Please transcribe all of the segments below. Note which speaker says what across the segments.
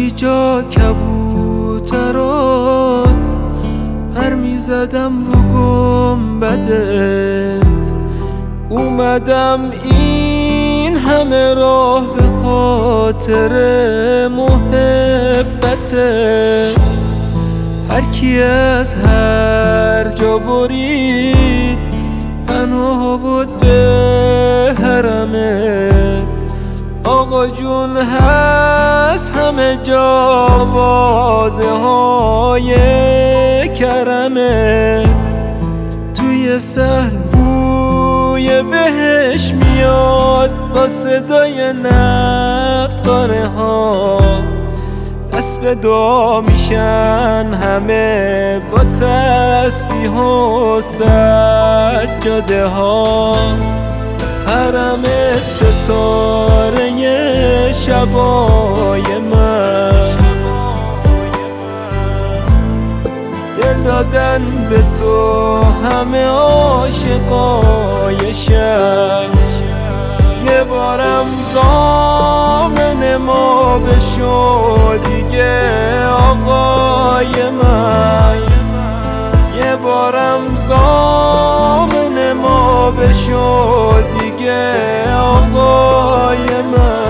Speaker 1: یکی جا کبوترات پر میزدم رو گنبدت، اومدم این همه راه به خاطر محبتت. هر کی از هر جا برید پناه آورد به حرمت، آقا جون هست همه جا واضح های کرمت. توی سهل بوی بهش میاد با صدای نقاره ها، دست به دعا میشن همه با تسبیح و سجاده ها. حرمت ستاره شبای من، دل دادن به تو همه عاشقای شب. یه بارم ضامن ما بشو دیگه آقای من، یه بارم ضامن ما بشو دیگه آقای من.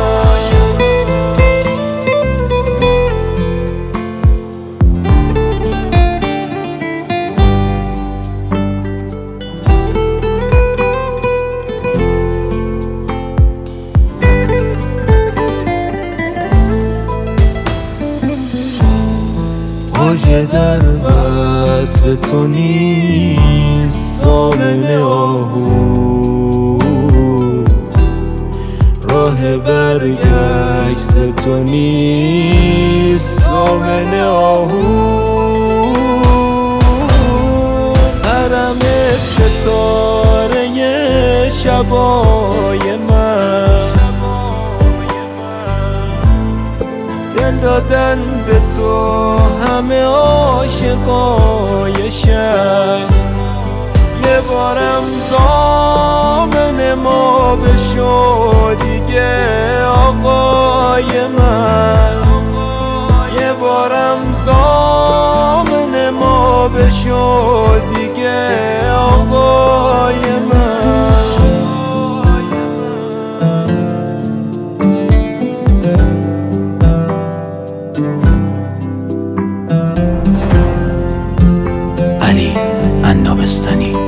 Speaker 1: واژه در وصف تو نیست ضامن آهو، راه برگشت تو نیست ضامن آهو. حرمت ستاره شبای من، دل دادن به تو همه عاشقای شب. یه بارم ضامن ما بشو دیگه آقای من، یه بارم ضامن ما بشو دیگه آقای من.
Speaker 2: علی عنابستانی.